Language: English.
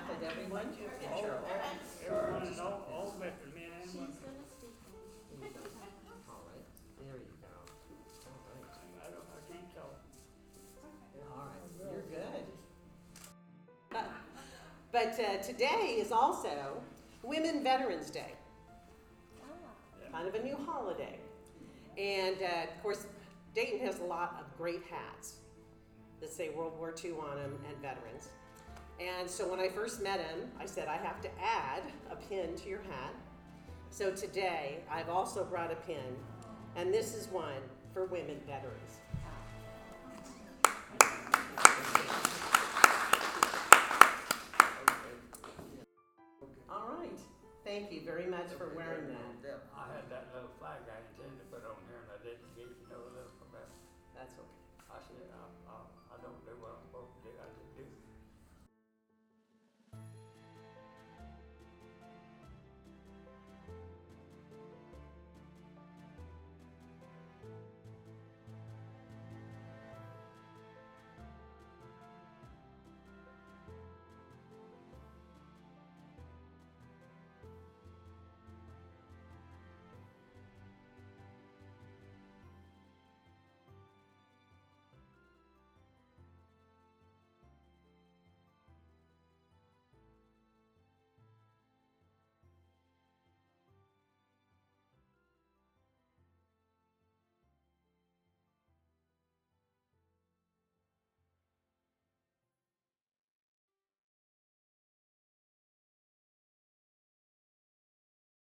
Has everyone? And All, Cheryl. everyone, all veteran men and women. All right, there you go. All right. I don't know, I keep talking. All right, you're good. But today is also Women Veterans Day, kind of a new holiday. And of course, Dayton has a lot of great hats that say World War II on them and veterans. And so when I first met him, I said, I have to add a pin to your hat. So today, I've also brought a pin, and this is one for women veterans. All right. Thank you very much for wearing that.